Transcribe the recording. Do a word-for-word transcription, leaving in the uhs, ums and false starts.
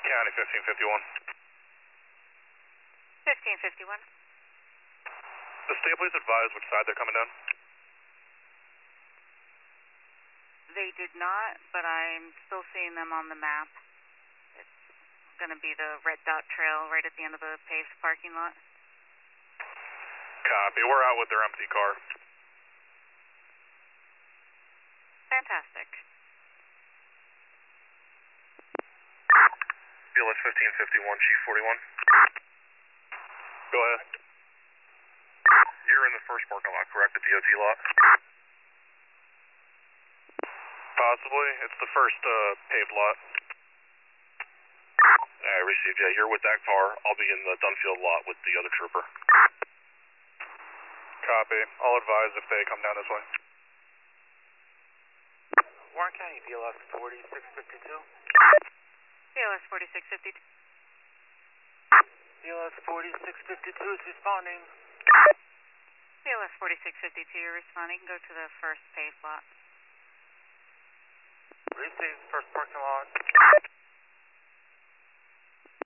County fifteen fifty-one. fifteen fifty-one. The state police advise which side they're coming down? They did not, but I'm still seeing them on the map. It's going to be the red dot trail right at the end of the paved parking lot. Copy. We're out with their empty car. Fantastic. B L S fifteen fifty-one, Chief forty-one. Go ahead. You're in the first parking lot, correct? The D O T lot? Possibly. It's the first uh, paved lot. I received. Yeah, you're with that car. I'll be in the Dunfield lot with the other trooper. Copy. I'll advise if they come down this way. Warren County, B L S forty-six fifty-two. B L S forty-six fifty-two. B L S forty-six fifty-two is responding. B L S forty-six fifty-two, you're responding. Go to the first paved lot. Receive first parking lot.